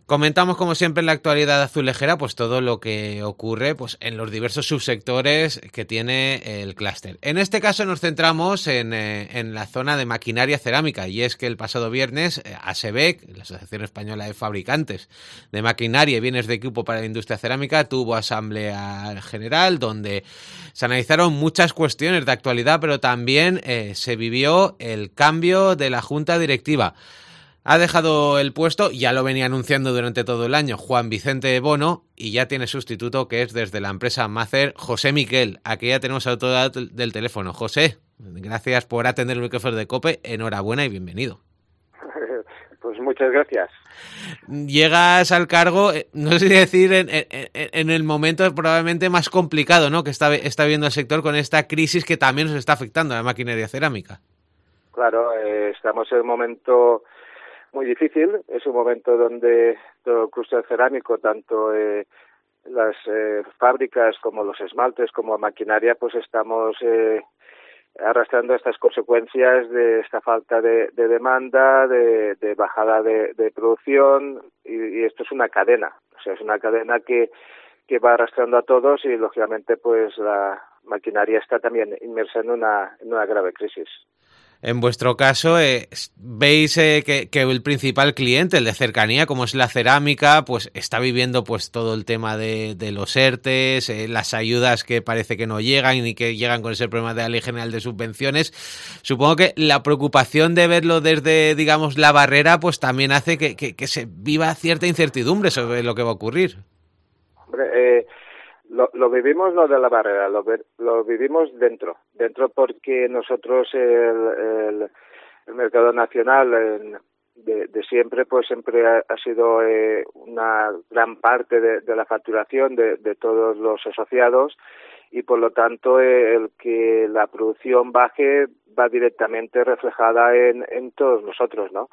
Comentamos, como siempre, en la actualidad azulejera, pues todo lo que ocurre pues en los diversos subsectores que tiene el clúster. En este caso nos centramos en la zona de maquinaria cerámica, y es que el pasado viernes ASEVEC, la Asociación Española de Fabricantes de Maquinaria y Bienes de Equipo para la Industria Cerámica, tuvo asamblea general donde se analizaron muchas cuestiones de actualidad, pero también se vivió el cambio de la junta directiva. Ha dejado el puesto, ya lo venía anunciando durante todo el año, Juan Vicente Bono, y ya tiene sustituto, que es desde la empresa Macer, José Miquel. Aquí ya tenemos al otro lado del teléfono. José, gracias por atender el micrófono de COPE, enhorabuena y bienvenido. Pues muchas gracias. Llegas al cargo, no sé si decir, en el momento probablemente más complicado, ¿no?, que está viviendo el sector con esta crisis que también nos está afectando a la maquinaria cerámica. Claro, estamos en un momento muy difícil, es un momento donde todo el clúster cerámico, tanto las fábricas como los esmaltes, como maquinaria, pues estamos arrastrando estas consecuencias de esta falta de demanda, de bajada de producción, y esto es una cadena, o sea, es una cadena que va arrastrando a todos, y lógicamente pues la maquinaria está también inmersa en una grave crisis. En vuestro caso, veis que el principal cliente, el de cercanía, como es la cerámica, pues está viviendo pues todo el tema de los ERTEs, las ayudas que parece que no llegan y que llegan con ese problema de la Ley General de Subvenciones. Supongo que la preocupación de verlo desde, digamos, la barrera, pues también hace que se viva cierta incertidumbre sobre lo que va a ocurrir. Hombre, lo vivimos no de la barrera, lo vivimos dentro porque nosotros el mercado nacional de siempre, pues siempre ha sido una gran parte de la facturación de todos los asociados, y por lo tanto el que la producción baje va directamente reflejada en todos nosotros, ¿no?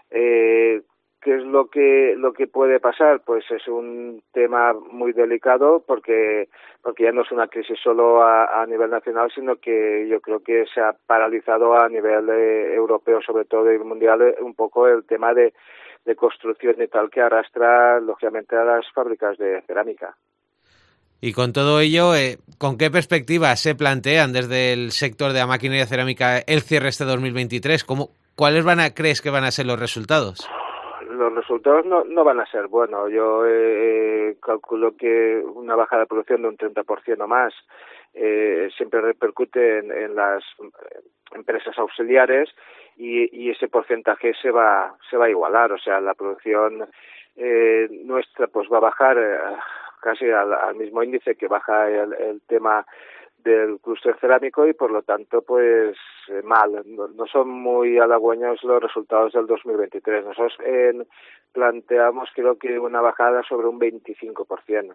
¿Qué es lo que puede pasar? Pues es un tema muy delicado porque ya no es una crisis solo a nivel nacional, sino que yo creo que se ha paralizado a nivel europeo, sobre todo, y mundial, un poco el tema de construcción y tal, que arrastra lógicamente a las fábricas de cerámica. Y con todo ello, ¿con qué perspectivas se plantean desde el sector de la maquinaria cerámica el cierre este 2023? ¿Cuáles crees que van a ser los resultados? Los resultados no van a ser buenos. Yo calculo que una bajada de producción de un 30% o más siempre repercute en las empresas auxiliares, y ese porcentaje se va a igualar. O sea, la producción nuestra pues va a bajar casi al mismo índice que baja el tema del clúster cerámico, y por lo tanto pues mal, no son muy halagüeños los resultados del 2023. Nosotros planteamos, creo que una bajada sobre un 25%.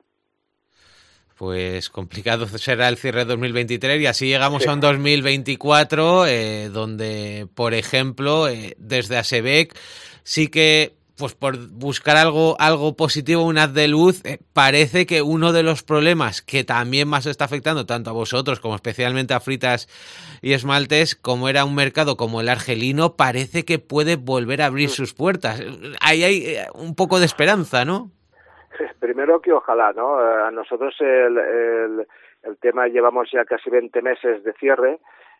Pues complicado será el cierre de 2023, y así llegamos a un 2024 donde, por ejemplo, desde ASEVEC sí que, pues por buscar algo positivo, un haz de luz, parece que uno de los problemas que también más está afectando tanto a vosotros como especialmente a fritas y esmaltes, como era un mercado como el argelino, parece que puede volver a abrir sus puertas. Ahí hay un poco de esperanza, ¿no? Primero que ojalá, ¿no? A nosotros el tema, llevamos ya casi 20 meses de cierre.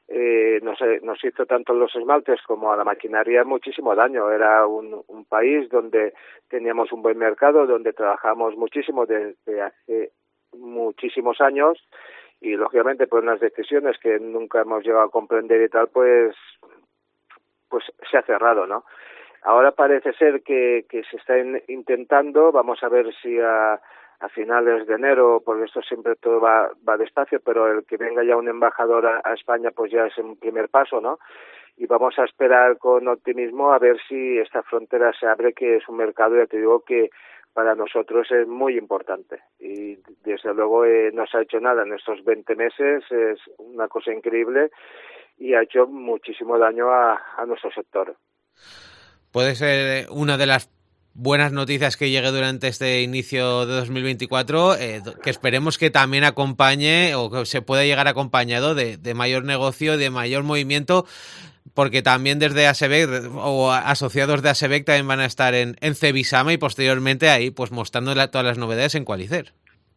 Nos hizo tanto a los esmaltes como a la maquinaria muchísimo daño. Era un país donde teníamos un buen mercado, donde trabajamos muchísimo desde hace muchísimos años, y lógicamente por unas decisiones que nunca hemos llegado a comprender y tal, pues se ha cerrado, ¿no? Ahora parece ser que se está intentando. Vamos a ver si a finales de enero, porque esto siempre todo va despacio, pero el que venga ya un embajador a España pues ya es un primer paso, ¿no? Y vamos a esperar con optimismo a ver si esta frontera se abre, que es un mercado, ya te digo, que para nosotros es muy importante, y desde luego no se ha hecho nada en estos 20 meses, es una cosa increíble, y ha hecho muchísimo daño a nuestro sector. Puede ser una de las buenas noticias que llegue durante este inicio de 2024, que esperemos que también acompañe, o que se pueda llegar acompañado de mayor negocio, de mayor movimiento, porque también desde ASEVEC o asociados de ASEVEC también van a estar en Cebisama y posteriormente ahí pues mostrando todas las novedades en Qualicer.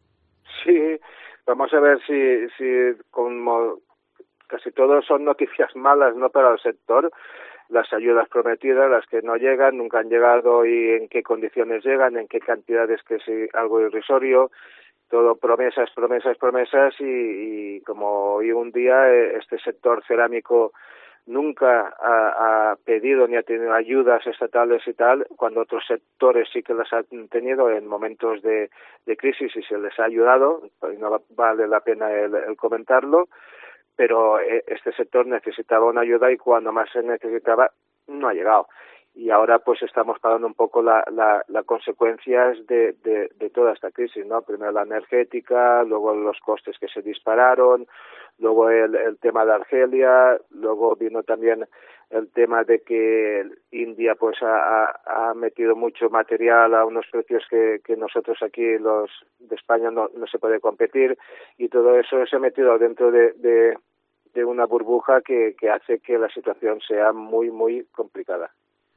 Sí, vamos a ver si como casi todos son noticias malas, ¿no?, para el sector, las ayudas prometidas, las que no llegan, nunca han llegado y en qué condiciones llegan, en qué cantidades, que es algo irrisorio, todo promesas, promesas, promesas y como hoy un día este sector cerámico nunca ha pedido ni ha tenido ayudas estatales y tal, cuando otros sectores sí que las han tenido en momentos de crisis y se les ha ayudado, pues no vale la pena el comentarlo, pero este sector necesitaba una ayuda y cuando más se necesitaba no ha llegado. Y ahora pues estamos pagando un poco las consecuencias de toda esta crisis, ¿no? Primero la energética, luego los costes que se dispararon, luego el tema de Argelia, luego vino también el tema de que India pues ha metido mucho material a unos precios que nosotros aquí los de España no se puede competir, y todo eso se ha metido dentro de una burbuja que hace que la situación sea muy, muy complicada.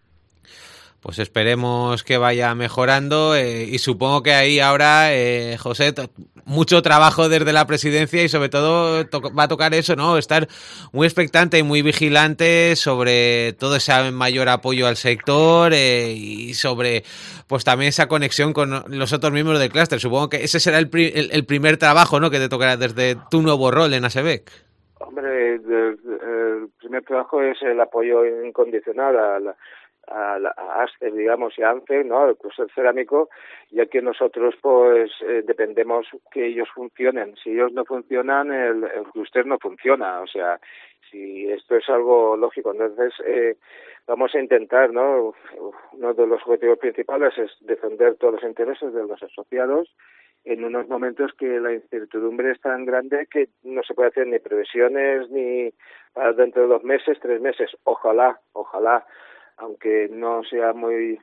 Pues esperemos que vaya mejorando y supongo que ahí ahora, José, mucho trabajo desde la presidencia y sobre todo va a tocar eso, ¿no? Estar muy expectante y muy vigilante sobre todo ese mayor apoyo al sector y sobre pues también esa conexión con los otros miembros del clúster. Supongo que ese será el primer trabajo, ¿no?, que te tocará desde tu nuevo rol en ASEVEC. Hombre, el primer trabajo es el apoyo incondicional a ASCE, digamos, y a ANCE, ¿no?, el clúster cerámico, ya que nosotros pues dependemos que ellos funcionen. Si ellos no funcionan, el clúster no funciona. O sea, si esto es algo lógico, entonces vamos a intentar, ¿no?, uno de los objetivos principales es defender todos los intereses de los asociados en unos momentos que la incertidumbre es tan grande que no se puede hacer ni previsiones ni para dentro de 2 meses, 3 meses. Ojalá, aunque no sea muy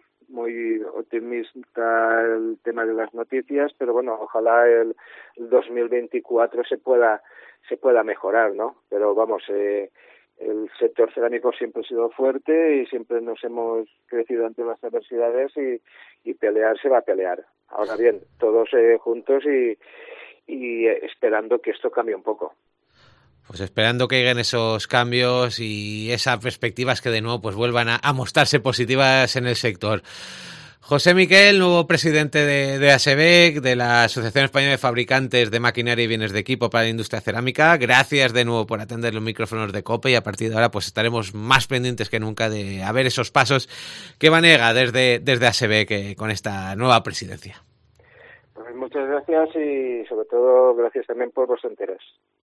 optimista el tema de las noticias, pero bueno, ojalá el 2024 se pueda mejorar, ¿no? Pero vamos, el sector cerámico siempre ha sido fuerte y siempre nos hemos crecido ante las adversidades y pelear se va a pelear. Ahora bien, todos juntos y esperando que esto cambie un poco. Pues esperando que lleguen esos cambios y esas perspectivas que de nuevo pues vuelvan a mostrarse positivas en el sector. José Miquel, nuevo presidente de ASEVEC, de la Asociación Española de Fabricantes de Maquinaria y Bienes de Equipo para la Industria Cerámica. Gracias de nuevo por atender los micrófonos de COPE y a partir de ahora pues estaremos más pendientes que nunca de a ver esos pasos que van a llegar desde ASEVEC con esta nueva presidencia. Pues muchas gracias y sobre todo gracias también por vuestro interés.